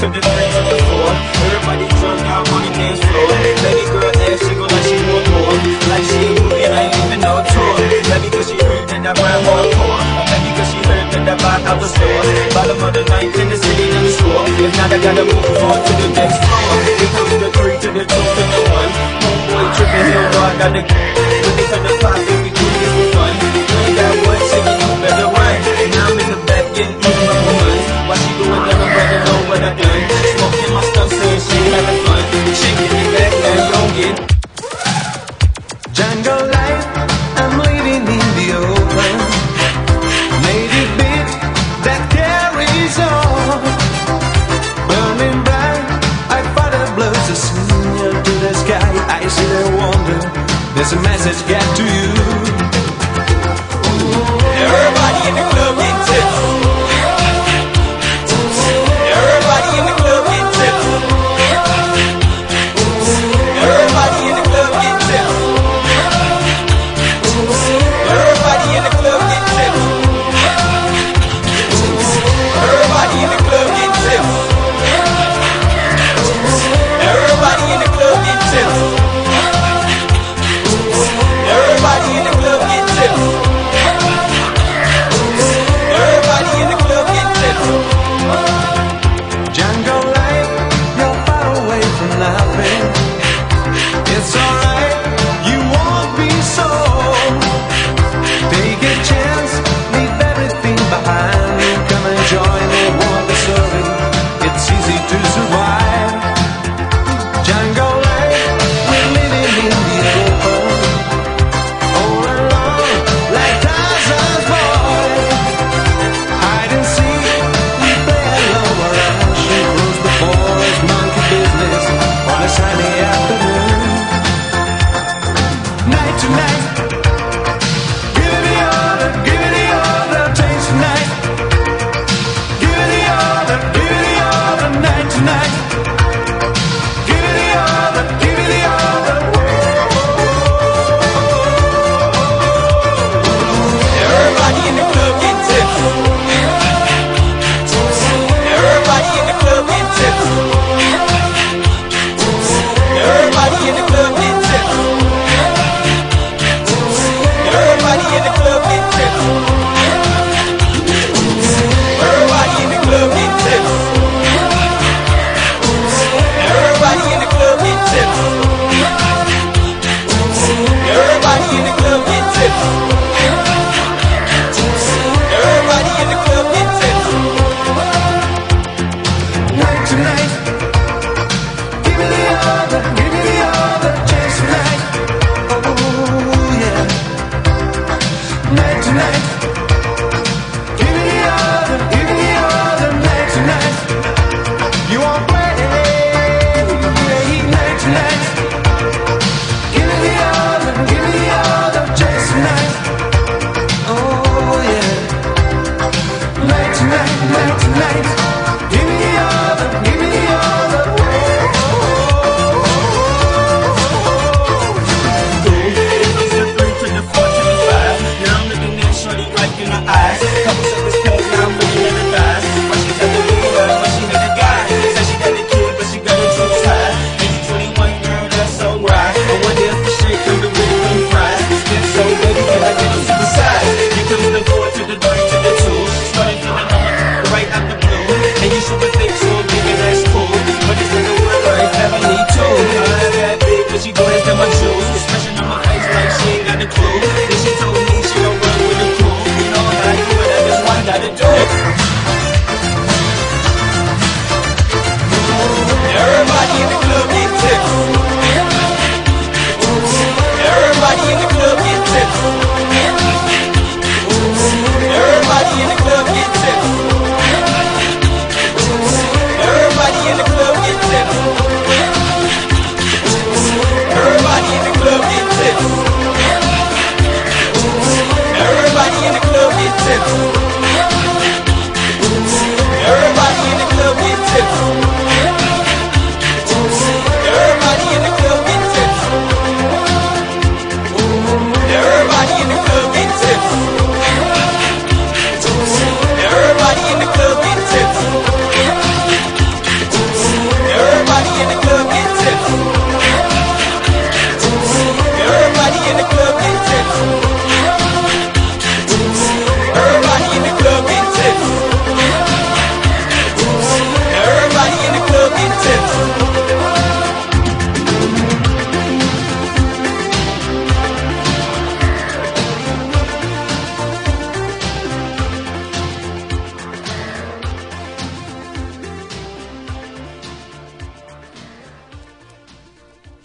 to the 3 to the 4. Everybody drunk out on the dance floor. Baby girl ass jiggle like she want more. Like she ain't moving, I ain't even no tour. Maybe cause she heard that I rap hardcore. Maybe cause she heard that I buy out the store. Bottom of the ninth in the city in the store. If not, I gotta move on to the next floor. It goes to the 3 to the 2 to the 1. Homeboy tripping, he'll know I got the put it to the 5, baby, do this for fun. You ain't got one,